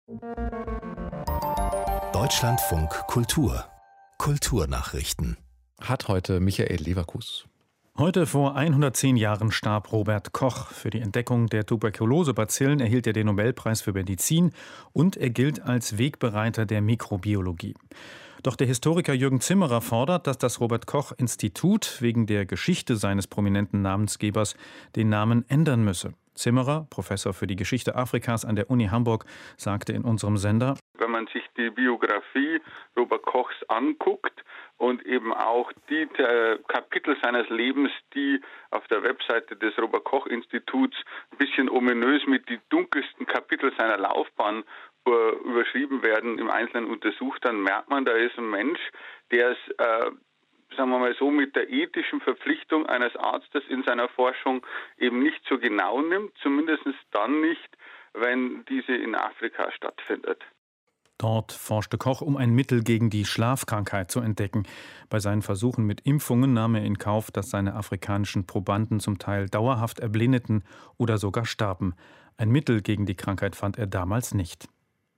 Deutschlandfunk Kultur Kulturnachrichten Hat heute Michael Leverkus. Heute vor 110 Jahren starb Robert Koch. Für die Entdeckung der Tuberkulosebazillen erhielt er den Nobelpreis für Medizin und er gilt als Wegbereiter der Mikrobiologie. Doch der Historiker Jürgen Zimmerer fordert, dass das Robert-Koch-Institut wegen der Geschichte seines prominenten Namensgebers den Namen ändern müsse. Zimmerer, Professor für die Geschichte Afrikas an der Uni Hamburg, sagte in unserem Sender: Wenn man sich die Biografie Robert Kochs anguckt und eben auch die Kapitel seines Lebens, die auf der Webseite des Robert-Koch-Instituts ein bisschen ominös mit die dunkelsten Kapitel seiner Laufbahn überschrieben werden, im Einzelnen untersucht, dann merkt man, da ist ein Mensch, der es, sagen wir mal so, mit der ethischen Verpflichtung eines Arztes in seiner Forschung eben nicht so genau nimmt, zumindest dann nicht, wenn diese in Afrika stattfindet. Dort forschte Koch, um ein Mittel gegen die Schlafkrankheit zu entdecken. Bei seinen Versuchen mit Impfungen nahm er in Kauf, dass seine afrikanischen Probanden zum Teil dauerhaft erblindeten oder sogar starben. Ein Mittel gegen die Krankheit fand er damals nicht.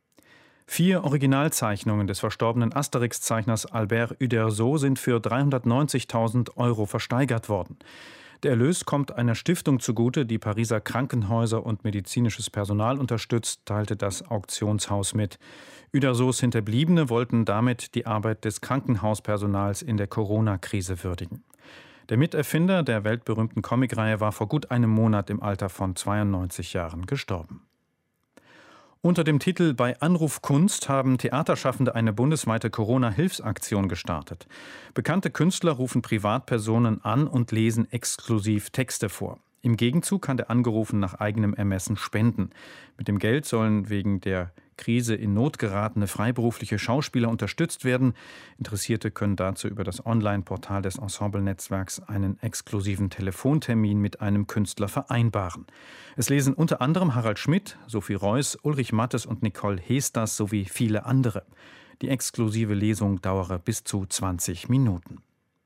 4 Originalzeichnungen des verstorbenen Asterix-Zeichners Albert Uderzo sind für 390.000 € versteigert worden. Der Erlös kommt einer Stiftung zugute, die Pariser Krankenhäuser und medizinisches Personal unterstützt, teilte das Auktionshaus mit. Uderzos Hinterbliebene wollten damit die Arbeit des Krankenhauspersonals in der Corona-Krise würdigen. Der Miterfinder der weltberühmten Comicreihe war vor gut einem Monat im Alter von 92 Jahren gestorben. Unter dem Titel »Bei Anruf Kunst« haben Theaterschaffende eine bundesweite Corona-Hilfsaktion gestartet. Bekannte Künstler rufen Privatpersonen an und lesen exklusiv Texte vor. Im Gegenzug kann der Angerufen nach eigenem Ermessen spenden. Mit dem Geld sollen wegen der Krise in Not geratene freiberufliche Schauspieler unterstützt werden. Interessierte können dazu über das Online-Portal des Ensemble-Netzwerks einen exklusiven Telefontermin mit einem Künstler vereinbaren. Es lesen unter anderem Harald Schmidt, Sophie Reuss, Ulrich Mattes und Nicole Hesters sowie viele andere. Die exklusive Lesung dauere bis zu 20 Minuten.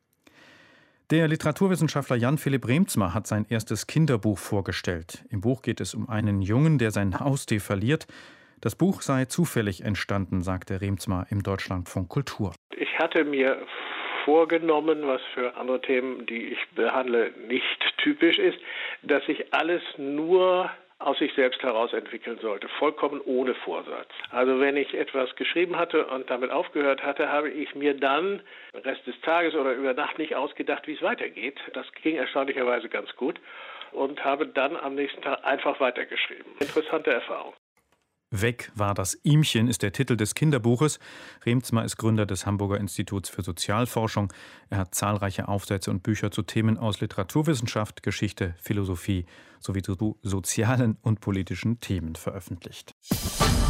Der Literaturwissenschaftler Jan-Philipp Reemtsma hat sein erstes Kinderbuch vorgestellt. Im Buch geht es um einen Jungen, der sein Haustier verliert. Das Buch sei zufällig entstanden, sagte Reemtsma im Deutschlandfunk Kultur. Ich hatte mir vorgenommen, was für andere Themen, die ich behandle, nicht typisch ist, dass ich alles nur aus sich selbst heraus entwickeln sollte, vollkommen ohne Vorsatz. Also wenn ich etwas geschrieben hatte und damit aufgehört hatte, habe ich mir dann den Rest des Tages oder über Nacht nicht ausgedacht, wie es weitergeht. Das ging erstaunlicherweise ganz gut und habe dann am nächsten Tag einfach weitergeschrieben. Interessante Erfahrung. »Weg war das Ihmchen« ist der Titel des Kinderbuches. Reemtsma ist Gründer des Hamburger Instituts für Sozialforschung. Er hat zahlreiche Aufsätze und Bücher zu Themen aus Literaturwissenschaft, Geschichte, Philosophie sowie zu sozialen und politischen Themen veröffentlicht.